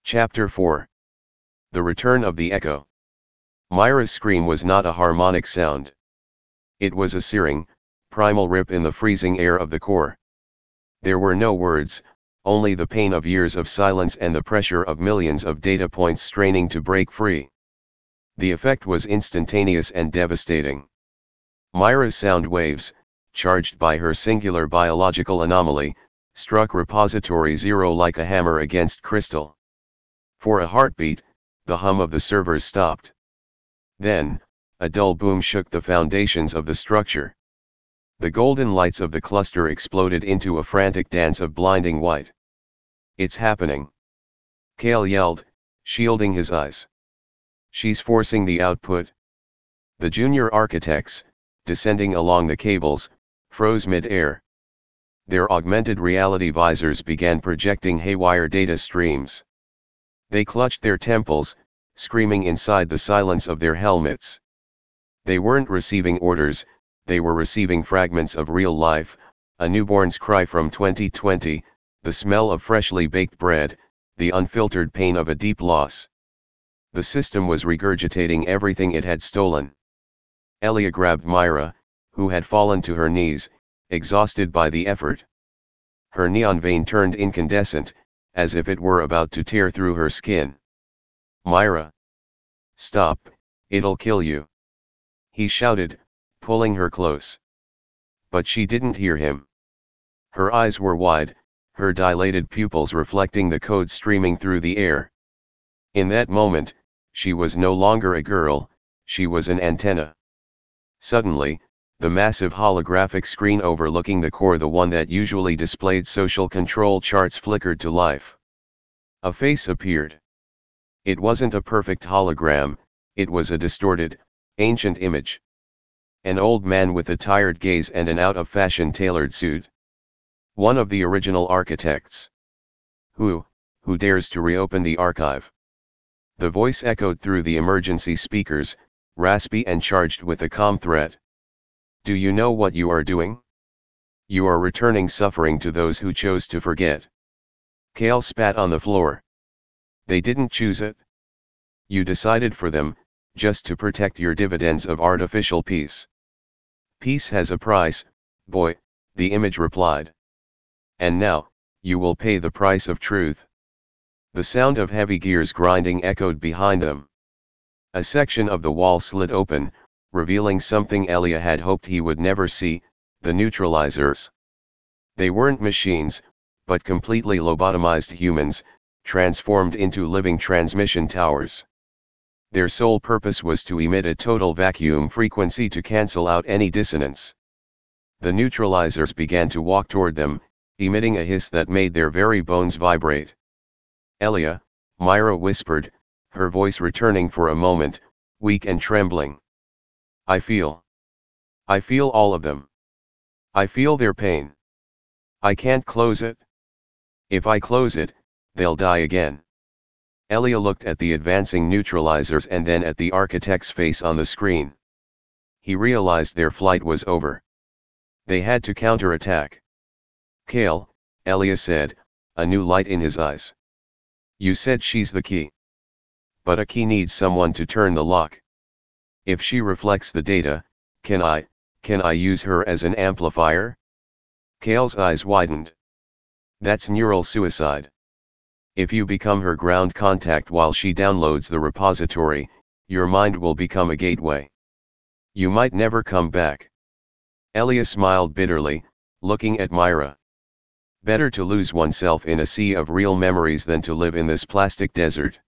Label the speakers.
Speaker 1: Chapter 4. The Return of the Echo. Myra's scream was not a harmonic sound. It was a searing, primal rip in the freezing air of the core. There were no words, only the pain of years of silence and the pressure of millions of data points straining to break free. The effect was instantaneous and devastating. Myra's sound waves, charged by her singular biological anomaly, struck repository zero like a hammer against crystal. For a heartbeat, the hum of the servers stopped. Then, a dull boom shook the foundations of the structure. The golden lights of the cluster exploded into a frantic dance of blinding white. "It's happening!" Kale yelled, shielding his eyes. "She's forcing the output." The junior architects, descending along the cables, froze mid-air. Their augmented reality visors began projecting haywire data streams. They clutched their temples, screaming inside the silence of their helmets. They weren't receiving orders, they were receiving fragments of real life, a newborn's cry from 2020, the smell of freshly baked bread, the unfiltered pain of a deep loss. The system was regurgitating everything it had stolen. Elia grabbed Myra, who had fallen to her knees, exhausted by the effort. Her neon vein turned incandescent, as if it were about to tear through her skin. "Myra! Stop, it'll kill you!" he shouted, pulling her close. But she didn't hear him. Her eyes were wide, her dilated pupils reflecting the code streaming through the air. In that moment, she was no longer a girl, she was an antenna. Suddenly, the massive holographic screen overlooking the core, the one that usually displayed social control charts, flickered to life. A face appeared. It wasn't a perfect hologram, it was a distorted, ancient image. An old man with a tired gaze and an out-of-fashion tailored suit. One of the original architects. Who dares to reopen the archive?" The voice echoed through the emergency speakers, raspy and charged with a calm threat. "Do you know what you are doing? You are returning suffering to those who chose to forget." Kale spat on the floor. "They didn't choose it. You decided for them, just to protect your dividends of artificial peace." "Peace has a price, boy," the image replied. "And now, you will pay the price of truth." The sound of heavy gears grinding echoed behind them. A section of the wall slid open, revealing something Elia had hoped he would never see: the neutralizers. They weren't machines, but completely lobotomized humans, transformed into living transmission towers. Their sole purpose was to emit a total vacuum frequency to cancel out any dissonance. The neutralizers began to walk toward them, emitting a hiss that made their very bones vibrate. "Elia," Myra whispered, her voice returning for a moment, weak and trembling. I feel all of them. I feel their pain. I can't close it. If I close it, they'll die again." Elia looked at the advancing neutralizers and then at the architect's face on the screen. He realized their flight was over. They had to counterattack. "Kale," Elia said, a new light in his eyes. "You said she's the key. But a key needs someone to turn the lock. If she reflects the data, can I use her as an amplifier?" Kale's eyes widened. "That's neural suicide. If you become her ground contact while she downloads the repository, your mind will become a gateway. You might never come back." Elia smiled bitterly, looking at Myra. "Better to lose oneself in a sea of real memories than to live in this plastic desert."